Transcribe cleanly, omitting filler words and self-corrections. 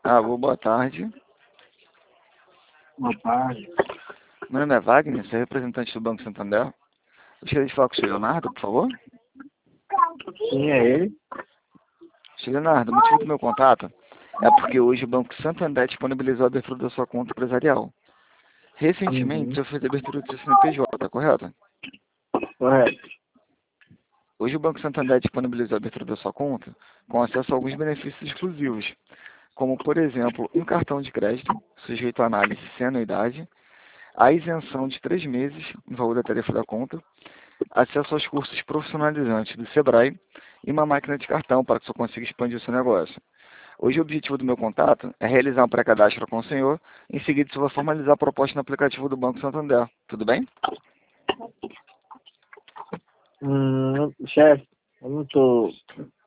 Alô, boa tarde. Boa tarde. Meu nome é Wagner, sou representante do Banco Santander. Gostaria de falar com o senhor Leonardo, por favor. Sim, é ele. Senhor Leonardo, o motivo do meu contato é porque hoje o Banco Santander disponibilizou a abertura da sua conta empresarial. Recentemente, Uhum. você fez a abertura do seu CNPJ, correto? Correto. Hoje o Banco Santander disponibilizou a abertura da sua conta com acesso a alguns benefícios exclusivos, como, por exemplo, um cartão de crédito, sujeito a análise sem anuidade, a isenção de 3 meses no valor da tarifa da conta, acesso aos cursos profissionalizantes do Sebrae e uma máquina de cartão para que você consiga expandir o seu negócio. Hoje o objetivo do meu contato é realizar um pré-cadastro com o senhor, em seguida você vai formalizar a proposta no aplicativo do Banco Santander. Tudo bem? Chefe, eu não tô